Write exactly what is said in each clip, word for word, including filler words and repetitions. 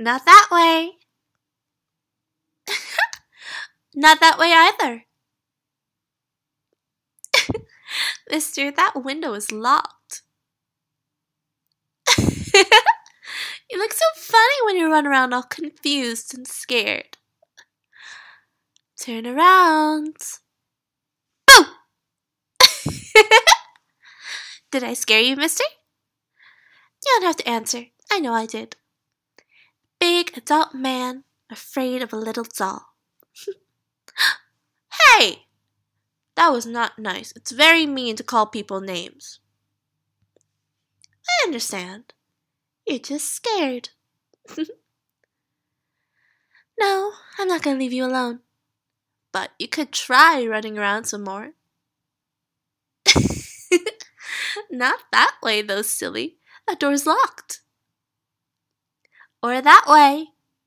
Not that way. Not that way either. Mister, that window is locked. You look so funny when you run around all confused and scared. Turn around. Boo! Did I scare you, mister? You don't have to answer. I know I did. Big adult man afraid of a little doll. Hey! That was not nice. It's very mean to call people names. I understand. You're just scared. No, I'm not going to leave you alone. But you could try running around some more. Not that way, though, silly. That door's locked. Or that way.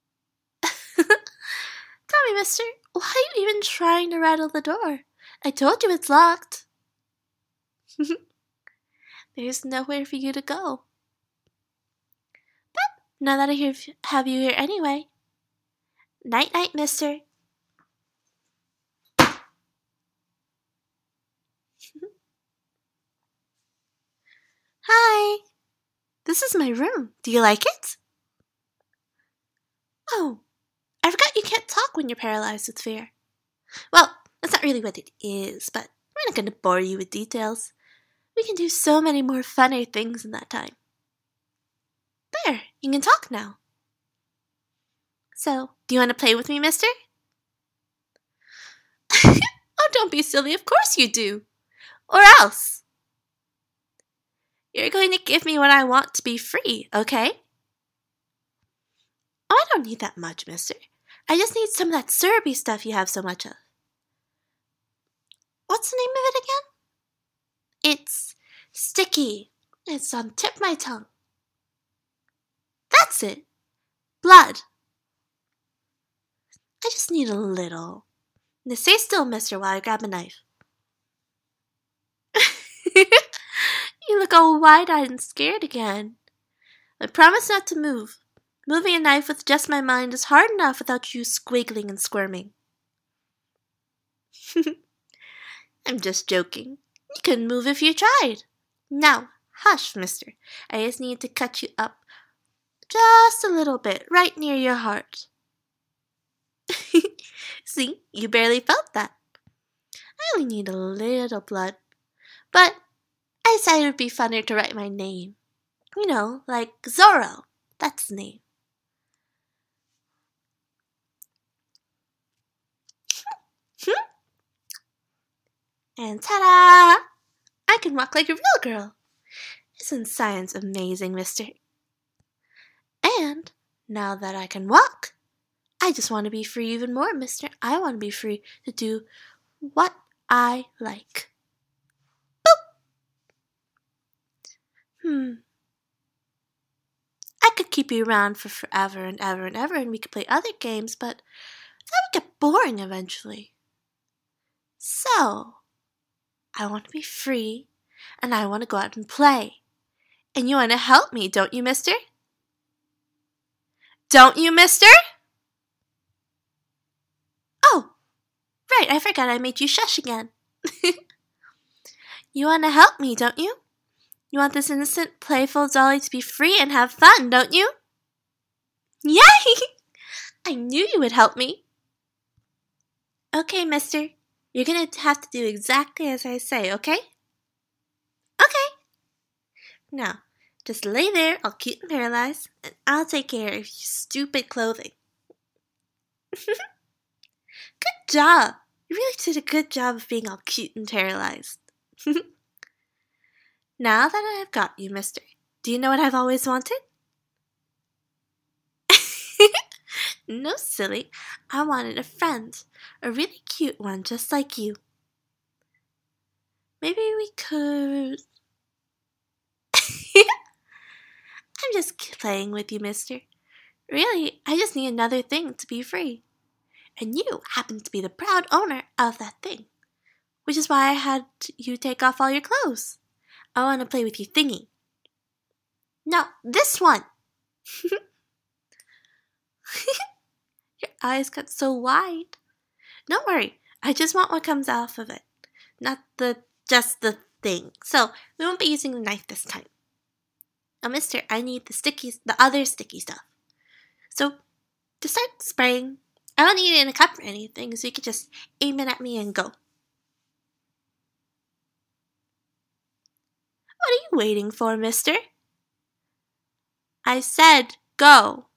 Tell me, mister, why are you even trying to rattle the door? I told you it's locked. There's nowhere for you to go. But now that I have you here anyway. Night-night, mister. Hi. This is my room. Do you like it? Oh, I forgot you can't talk when you're paralyzed with fear. Well, that's not really what it is, but we're not going to bore you with details. We can do so many more funner things in that time. There, you can talk now. So, do you want to play with me, mister? Oh, don't be silly. Of course you do. Or else. You're going to give me what I want to be free, okay? Oh, I don't need that much, mister. I just need some of that syrupy stuff you have so much of. What's the name of it again? It's sticky. It's on the tip of my tongue. That's it. Blood. I just need a little. Now stay still, mister, while I grab a knife. You look all wide-eyed and scared again. I promise not to move. Moving a knife with just my mind is hard enough without you squiggling and squirming. I'm just joking. You couldn't move if you tried. Now, hush, mister. I just need to cut you up just a little bit, right near your heart. See, you barely felt that. I only need a little blood. But I decided it would be funner to write my name. You know, like Zorro. That's his name. And ta-da! I can walk like a real girl. Isn't science amazing, mister? And now that I can walk, I just want to be free even more, mister. I want to be free to do what I like. Boop! Hmm. I could keep you around for forever and ever and ever, and we could play other games, but that would get boring eventually. So, I want to be free, and I want to go out and play. And you want to help me, don't you, mister? Don't you, mister? Oh, right, I forgot I made you shush again. You want to help me, don't you? You want this innocent, playful dolly to be free and have fun, don't you? Yay! I knew you would help me. Okay, mister. You're going to have to do exactly as I say, okay? Okay. Now, just lay there, all cute and paralyzed, and I'll take care of your stupid clothing. Good job. You really did a good job of being all cute and paralyzed. Now that I have got you, mister, do you know what I've always wanted? No, silly. I wanted a friend. A really cute one, just like you. Maybe we could... I'm just playing with you, mister. Really, I just need another thing to be free. And you happen to be the proud owner of that thing. Which is why I had you take off all your clothes. I want to play with your thingy. No, this one. Your eyes got so wide. Don't worry, I just want what comes off of it, not the just the thing. So we won't be using the knife this time. Oh, mister, I need the sticky, the other sticky stuff. So to start spraying, I don't need it in a cup or anything, so you could just aim it at me and go. What are you waiting for, mister? I said go.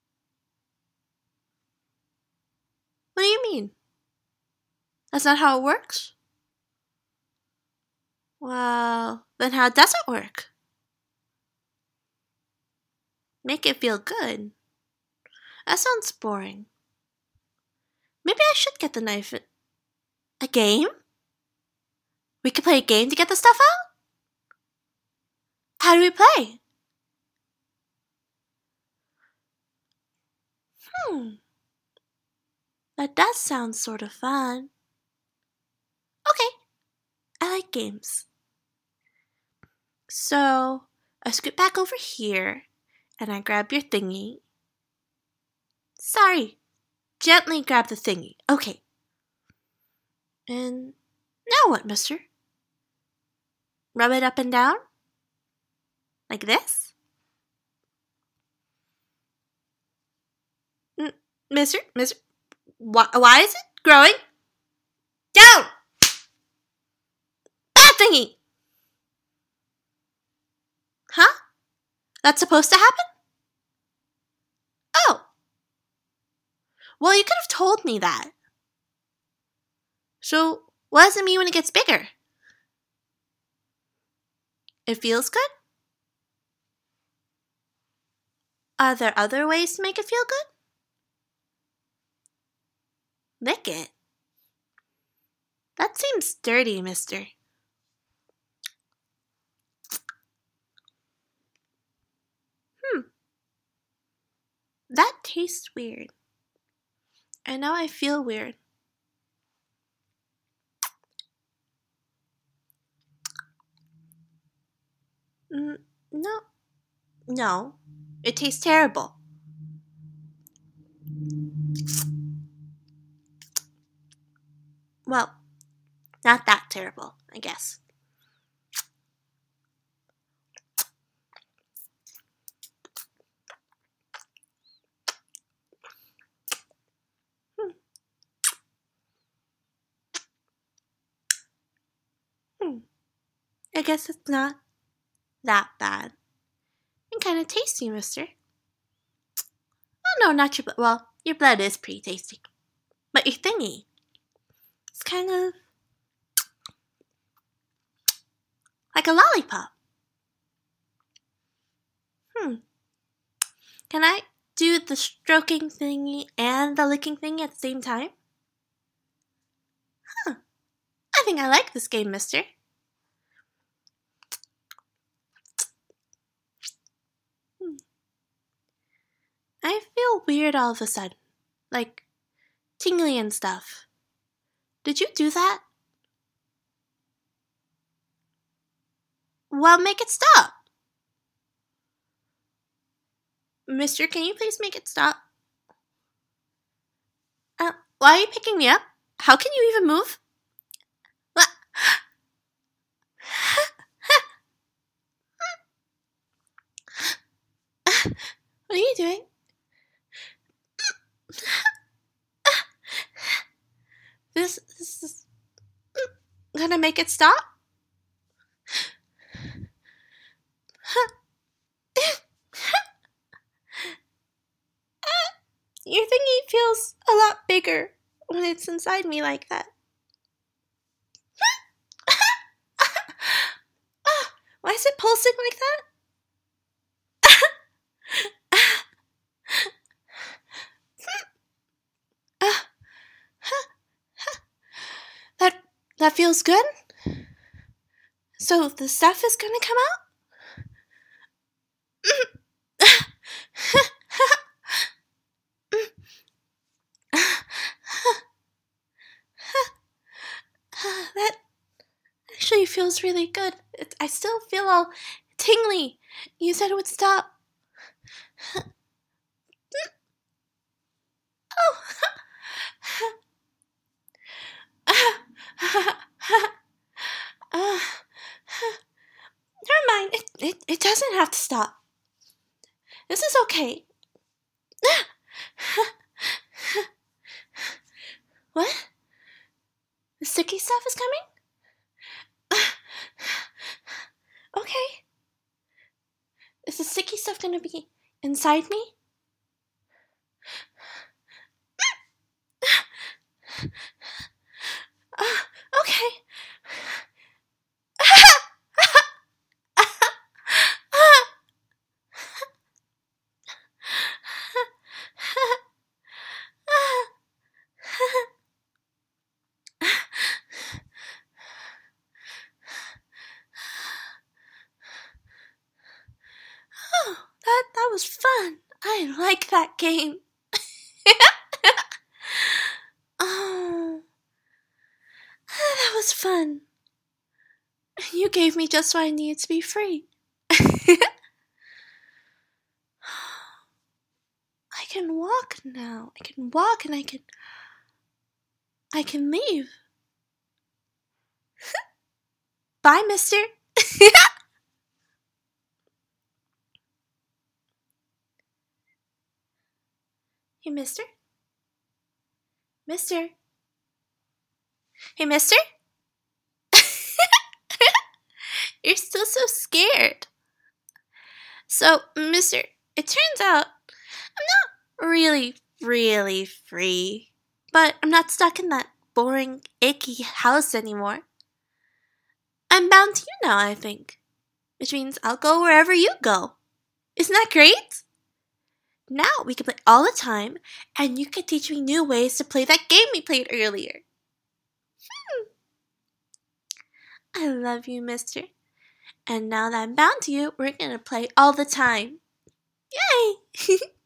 What do you mean? That's not how it works? Well, then how does it work? Make it feel good. That sounds boring. Maybe I should get the knife. A game? We could play a game to get the stuff out? How do we play? Hmm. That does sound sort of fun. Okay. I like games. So, I scoot back over here, and I grab your thingy. Sorry. Gently grab the thingy. Okay. And now what, mister? Rub it up and down? Like this? Mm, mister? Mister? Why, why is it growing? Down! Bad thingy! Huh? That's supposed to happen? Oh. Well, you could have told me that. So, what does it mean when it gets bigger? It feels good? Are there other ways to make it feel good? Lick it? That seems dirty, mister. Hmm. That tastes weird. And now I feel weird. Mm, no. No. It tastes terrible. Well, not that terrible, I guess. Hmm. Hmm. I guess it's not that bad. And kind of tasty, mister. Oh, no, not your blood. Well, your blood is pretty tasty. But your thingy, it's kind of like a lollipop. Hmm. Can I do the stroking thingy and the licking thingy at the same time? Huh. I think I like this game, mister. Hmm. I feel weird all of a sudden. Like tingly and stuff. Did you do that? Well, make it stop. Mister, can you please make it stop? Uh, why are you picking me up? How can you even move? What are you doing? This, this is gonna make it stop? Your thingy feels a lot bigger when it's inside me like that. Why is it pulsing like that? that that feels good? So the stuff is gonna come out? That actually feels really good. It, I still feel all tingly. You said it would stop. uh, never mind. It, it, it doesn't have to stop. This is okay. What? The sticky stuff is coming? Okay. Is the sticky stuff gonna be inside me? Uh, okay. Oh, that, that was fun. I like that game. Oh, that was fun. You gave me just what I needed to be free. I can walk now. I can walk and I can... I can leave. Bye, mister. Hey, mister? Mister? Hey, mister? You're still so scared. So, mister, it turns out I'm not really, really free. But I'm not stuck in that boring, icky house anymore. I'm bound to you now, I think. Which means I'll go wherever you go. Isn't that great? Now we can play all the time, and you can teach me new ways to play that game we played earlier. Hmm. I love you, mister. And now that I'm bound to you, we're gonna play all the time. Yay!